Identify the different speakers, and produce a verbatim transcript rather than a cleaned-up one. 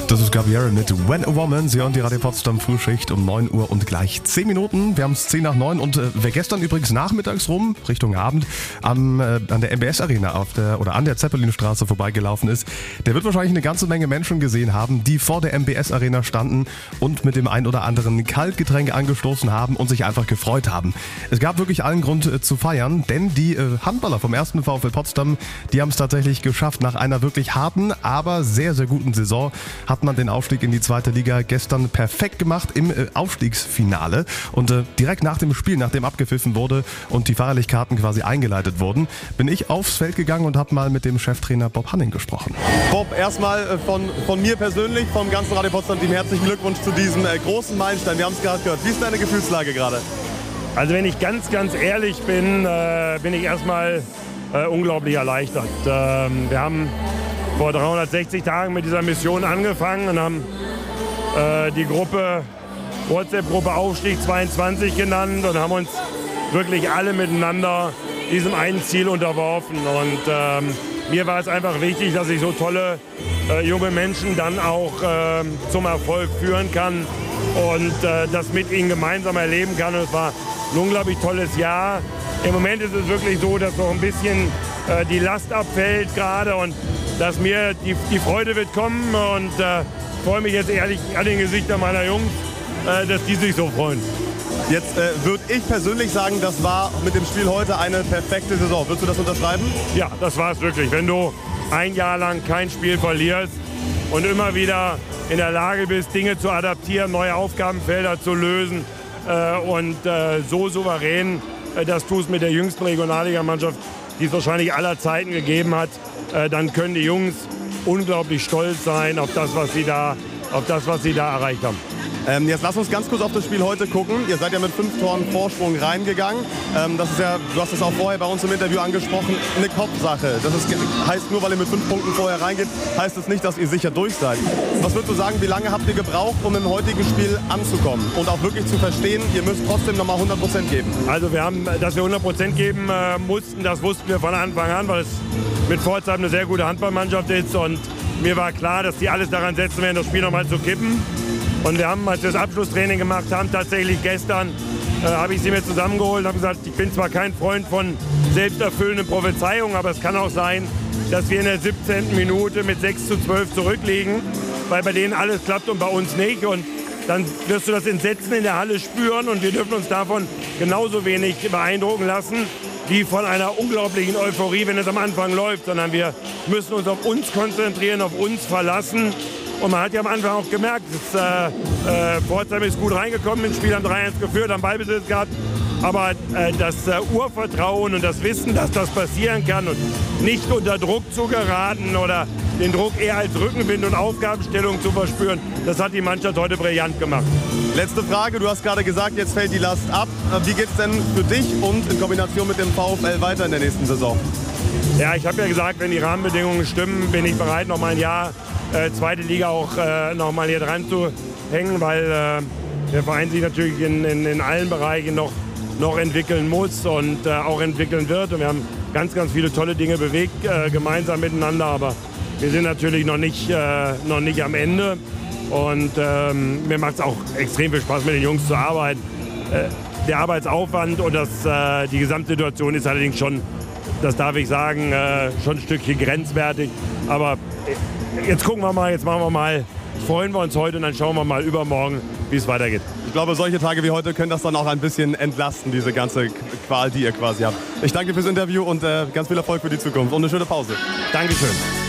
Speaker 1: Das ist Gabrielle mit When a Woman. Sie hören die Radio Potsdam Frühschicht um neun Uhr und gleich zehn Minuten. Wir haben es zehn nach neun und äh, wer gestern übrigens nachmittags rum, Richtung Abend, am, äh, an der M B S Arena auf der, oder an der Zeppelinstraße vorbeigelaufen ist, der wird wahrscheinlich eine ganze Menge Menschen gesehen haben, die vor der M B S Arena standen und mit dem ein oder anderen Kaltgetränk angestoßen haben und sich einfach gefreut haben. Es gab wirklich allen Grund äh, zu feiern, denn die äh, Handballer vom ersten VfL Potsdam, die haben es tatsächlich geschafft. Nach einer wirklich harten, aber sehr, sehr guten Saison hat man den Aufstieg in die zweite Liga gestern perfekt gemacht im äh, Aufstiegsfinale. Und äh, direkt nach dem Spiel, nachdem abgepfiffen wurde und die Feierlichkeiten quasi eingeleitet wurden, bin ich aufs Feld gegangen und habe mal mit dem Cheftrainer Bob Hanning gesprochen.
Speaker 2: Bob, erstmal von, von mir persönlich, vom ganzen Radio Potsdam-Team herzlichen Glückwunsch zu diesem äh, großen Meilenstein. Wir haben es gerade gehört. Wie ist deine Gefühlslage gerade?
Speaker 3: Also wenn ich ganz, ganz ehrlich bin, äh, bin ich erstmal äh, unglaublich erleichtert. Ähm, wir haben vor dreihundertsechzig Tagen mit dieser Mission angefangen und haben äh, die Gruppe, WhatsApp-Gruppe Aufstieg zweiundzwanzig genannt und haben uns wirklich alle miteinander diesem einen Ziel unterworfen. Und ähm, mir war es einfach wichtig, dass ich so tolle äh, junge Menschen dann auch äh, zum Erfolg führen kann und äh, das mit ihnen gemeinsam erleben kann. Und es war ein unglaublich tolles Jahr. Im Moment ist es wirklich so, dass noch ein bisschen äh, die Last abfällt gerade und dass mir die, die Freude wird kommen und äh, freue mich jetzt ehrlich an den Gesichtern meiner Jungs, äh, dass die sich so freuen.
Speaker 2: Jetzt äh, würde ich persönlich sagen, das war mit dem Spiel heute eine perfekte Saison. Würdest du das unterschreiben?
Speaker 3: Ja, das war es wirklich. Wenn du ein Jahr lang kein Spiel verlierst und immer wieder in der Lage bist, Dinge zu adaptieren, neue Aufgabenfelder zu lösen äh, und äh, so souverän äh, das tust mit der jüngsten Regionalligamannschaft, die es wahrscheinlich aller Zeiten gegeben hat, äh, dann können die Jungs unglaublich stolz sein auf das, was sie da, auf das, was sie da erreicht haben.
Speaker 2: Ähm, jetzt lass uns ganz kurz auf das Spiel heute gucken. Ihr seid ja mit fünf Toren Vorsprung reingegangen. Ähm, das ist ja, du hast es auch vorher bei uns im Interview angesprochen, eine Kopfsache. Das ist, heißt, nur weil ihr mit fünf Punkten vorher reingeht, heißt es nicht, dass ihr sicher durch seid. Was würdest du sagen, wie lange habt ihr gebraucht, um im heutigen Spiel anzukommen und auch wirklich zu verstehen, ihr müsst trotzdem nochmal hundert Prozent geben?
Speaker 3: Also wir haben, dass wir hundert Prozent geben äh, mussten, das wussten wir von Anfang an, weil es mit Pforzheim eine sehr gute Handballmannschaft ist und mir war klar, dass die alles daran setzen werden, das Spiel nochmal zu kippen. Und wir haben, als wir das Abschlusstraining gemacht haben, tatsächlich gestern, äh, habe ich sie mir zusammengeholt und habe gesagt, ich bin zwar kein Freund von selbsterfüllenden Prophezeiungen, aber es kann auch sein, dass wir in der siebzehnten Minute mit sechs zu zwölf zurückliegen, weil bei denen alles klappt und bei uns nicht. Und dann wirst du das Entsetzen in der Halle spüren und wir dürfen uns davon genauso wenig beeindrucken lassen wie von einer unglaublichen Euphorie, wenn es am Anfang läuft, sondern wir müssen uns auf uns konzentrieren, auf uns verlassen. Und man hat ja am Anfang auch gemerkt, dass, äh, äh, Pforzheim ist gut reingekommen ins Spiel, haben drei eins geführt, haben Ballbesitz gehabt. Aber äh, das äh, Urvertrauen und das Wissen, dass das passieren kann und nicht unter Druck zu geraten oder den Druck eher als Rückenwind und Aufgabenstellung zu verspüren, das hat die Mannschaft heute brillant gemacht.
Speaker 2: Letzte Frage, du hast gerade gesagt, jetzt fällt die Last ab. Wie geht es denn für dich und in Kombination mit dem VfL weiter in der nächsten Saison?
Speaker 3: Ja, ich habe ja gesagt, wenn die Rahmenbedingungen stimmen, bin ich bereit, noch mal ein Jahr äh, zweite Liga auch äh, noch mal hier dran zu hängen, weil äh, der Verein sich natürlich in, in, in allen Bereichen noch, noch entwickeln muss und äh, auch entwickeln wird. Und wir haben ganz, ganz viele tolle Dinge bewegt, äh, gemeinsam miteinander, aber wir sind natürlich noch nicht, äh, noch nicht am Ende. Und ähm, mir macht es auch extrem viel Spaß, mit den Jungs zu arbeiten. Äh, der Arbeitsaufwand und das, äh, die Gesamtsituation ist allerdings schon, das darf ich sagen, äh, schon ein Stückchen grenzwertig. Aber jetzt gucken wir mal, jetzt machen wir mal, freuen wir uns heute und dann schauen wir mal übermorgen, wie es weitergeht.
Speaker 2: Ich glaube, solche Tage wie heute können das dann auch ein bisschen entlasten, diese ganze Qual, die ihr quasi habt. Ich danke fürs Interview und äh, ganz viel Erfolg für die Zukunft und eine schöne Pause.
Speaker 3: Dankeschön.